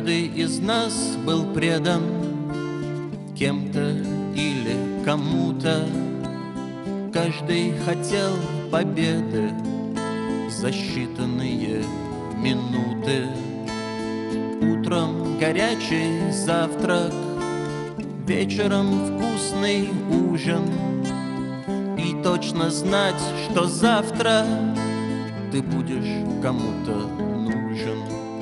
Каждый из нас был предан кем-то или кому-то. Каждый хотел победы за считанные минуты. Утром горячий завтрак, вечером вкусный ужин. И точно знать, что завтра ты будешь кому-то нужен.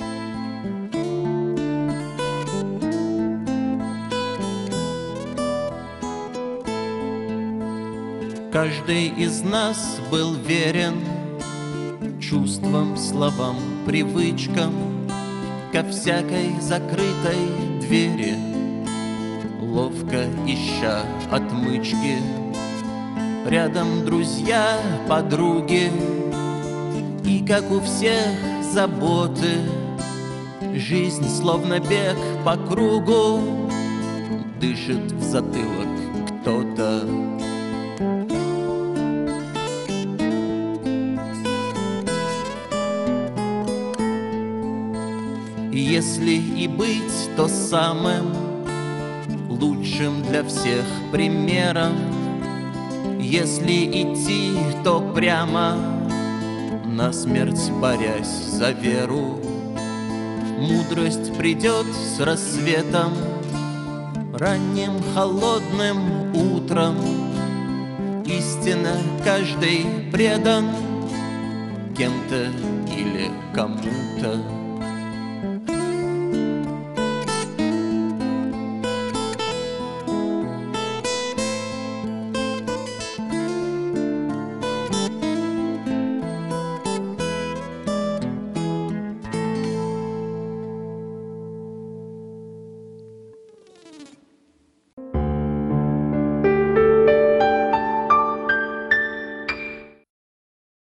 Каждый из нас был верен чувствам, словам, привычкам, ко всякой закрытой двери, ловко ища отмычки. Рядом друзья, подруги, и как у всех заботы. Жизнь словно бег по кругу, дышит в затылок кто-то. Если и быть, то самым лучшим для всех примером. Если идти, то прямо, насмерть борясь за веру. Мудрость придет с рассветом, ранним холодным утром. Истинно каждый предан кем-то или кому-то.